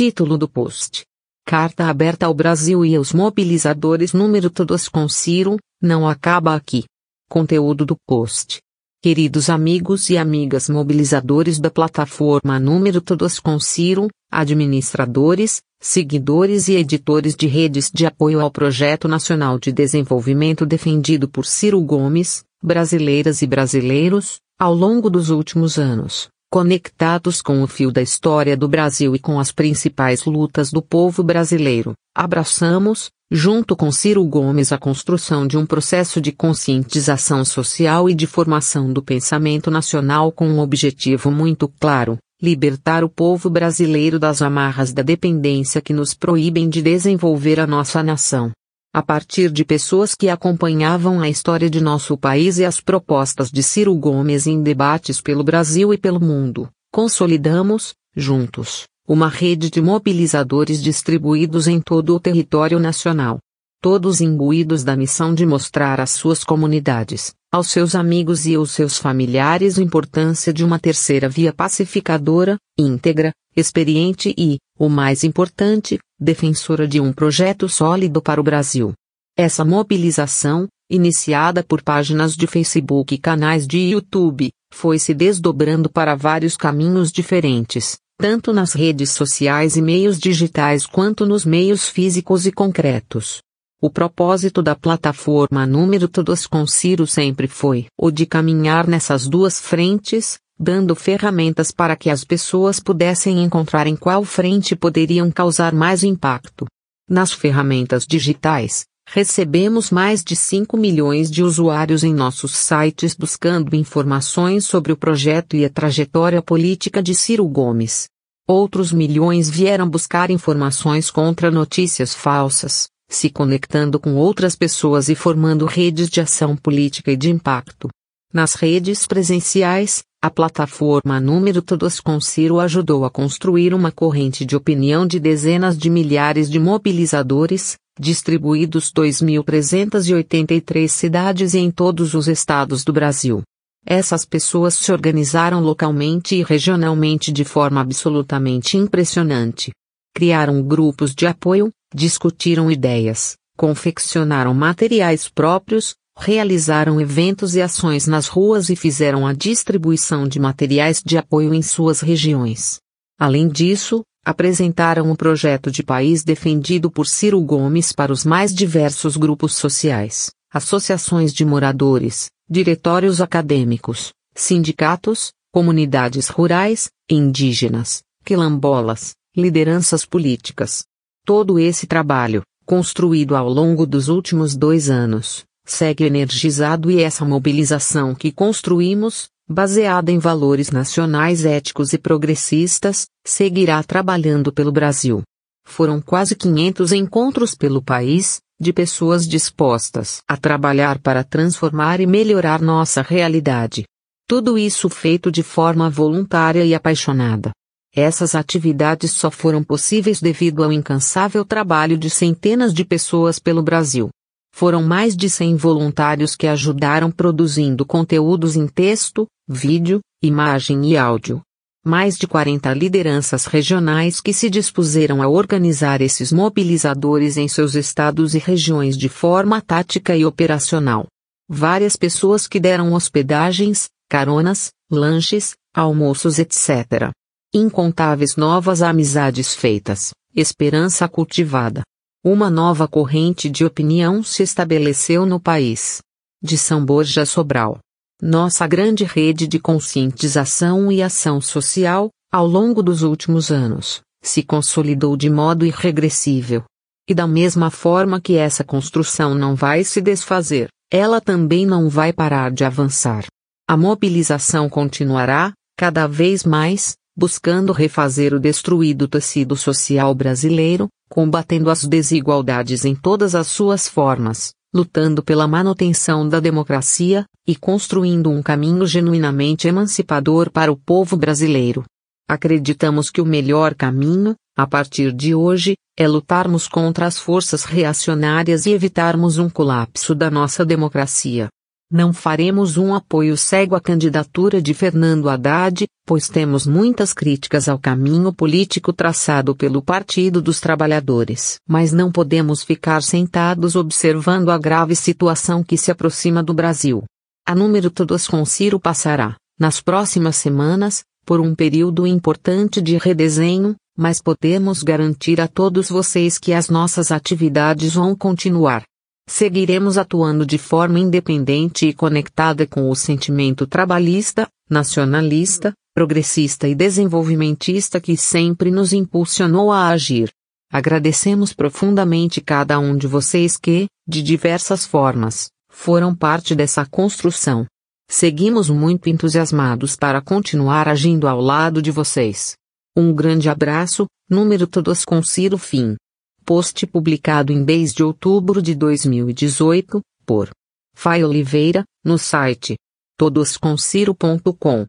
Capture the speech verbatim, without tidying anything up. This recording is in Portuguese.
Título do post: Carta aberta ao Brasil e aos mobilizadores. Número Todos com Ciro, não acaba aqui. Conteúdo do post. Queridos amigos e amigas mobilizadores da plataforma Número Todos com Ciro, administradores, seguidores e editores de redes de apoio ao Projeto Nacional de Desenvolvimento defendido por Ciro Gomes, brasileiras e brasileiros, ao longo dos últimos anos, conectados com o fio da história do Brasil e com as principais lutas do povo brasileiro, abraçamos, junto com Ciro Gomes, a construção de um processo de conscientização social e de formação do pensamento nacional com um objetivo muito claro: libertar o povo brasileiro das amarras da dependência que nos proíbem de desenvolver a nossa nação. A partir de pessoas que acompanhavam a história de nosso país e as propostas de Ciro Gomes em debates pelo Brasil e pelo mundo, consolidamos, juntos, uma rede de mobilizadores distribuídos em todo o território nacional. Todos imbuídos da missão de mostrar às suas comunidades, aos seus amigos e aos seus familiares a importância de uma terceira via pacificadora, íntegra, experiente e, o mais importante, defensora de um projeto sólido para o Brasil. Essa mobilização, iniciada por páginas de Facebook e canais de YouTube, foi se desdobrando para vários caminhos diferentes, tanto nas redes sociais e meios digitais quanto nos meios físicos e concretos. O propósito da plataforma Número Todos com Ciro sempre foi o de caminhar nessas duas frentes, dando ferramentas para que as pessoas pudessem encontrar em qual frente poderiam causar mais impacto. Nas ferramentas digitais, recebemos mais de cinco milhões de usuários em nossos sites buscando informações sobre o projeto e a trajetória política de Ciro Gomes. Outros milhões vieram buscar informações contra notícias falsas, se conectando com outras pessoas e formando redes de ação política e de impacto. Nas redes presenciais, a plataforma Número Todos com Ciro ajudou a construir uma corrente de opinião de dezenas de milhares de mobilizadores, distribuídos em dois mil trezentas e oitenta e três cidades e em todos os estados do Brasil. Essas pessoas se organizaram localmente e regionalmente de forma absolutamente impressionante. Criaram grupos de apoio, discutiram ideias, confeccionaram materiais próprios, realizaram eventos e ações nas ruas e fizeram a distribuição de materiais de apoio em suas regiões. Além disso, apresentaram o projeto de país defendido por Ciro Gomes para os mais diversos grupos sociais, associações de moradores, diretórios acadêmicos, sindicatos, comunidades rurais, indígenas, quilombolas, lideranças políticas. Todo esse trabalho, construído ao longo dos últimos dois anos, segue energizado e essa mobilização que construímos, baseada em valores nacionais éticos e progressistas, seguirá trabalhando pelo Brasil. Foram quase quinhentos encontros pelo país, de pessoas dispostas a trabalhar para transformar e melhorar nossa realidade. Tudo isso feito de forma voluntária e apaixonada. Essas atividades só foram possíveis devido ao incansável trabalho de centenas de pessoas pelo Brasil. Foram mais de cem voluntários que ajudaram produzindo conteúdos em texto, vídeo, imagem e áudio. Mais de quarenta lideranças regionais que se dispuseram a organizar esses mobilizadores em seus estados e regiões de forma tática e operacional. Várias pessoas que deram hospedagens, caronas, lanches, almoços, etcétera. Incontáveis novas amizades feitas, esperança cultivada. Uma nova corrente de opinião se estabeleceu no país. De São Borja a Sobral. Nossa grande rede de conscientização e ação social, ao longo dos últimos anos, se consolidou de modo irregressível. E da mesma forma que essa construção não vai se desfazer, ela também não vai parar de avançar. A mobilização continuará, cada vez mais, buscando refazer o destruído tecido social brasileiro, combatendo as desigualdades em todas as suas formas, lutando pela manutenção da democracia, e construindo um caminho genuinamente emancipador para o povo brasileiro. Acreditamos que o melhor caminho, a partir de hoje, é lutarmos contra as forças reacionárias e evitarmos um colapso da nossa democracia. Não faremos um apoio cego à candidatura de Fernando Haddad, pois temos muitas críticas ao caminho político traçado pelo Partido dos Trabalhadores. Mas não podemos ficar sentados observando a grave situação que se aproxima do Brasil. A número todos com Ciro passará, nas próximas semanas, por um período importante de redesenho, mas podemos garantir a todos vocês que as nossas atividades vão continuar. Seguiremos atuando de forma independente e conectada com o sentimento trabalhista, nacionalista, progressista e desenvolvimentista que sempre nos impulsionou a agir. Agradecemos profundamente cada um de vocês que, de diversas formas, foram parte dessa construção. Seguimos muito entusiasmados para continuar agindo ao lado de vocês. Um grande abraço, número todos com Ciro fim. Post publicado em dez de outubro de dois mil e dezoito, por Fai Oliveira, no site todos com ciro ponto com.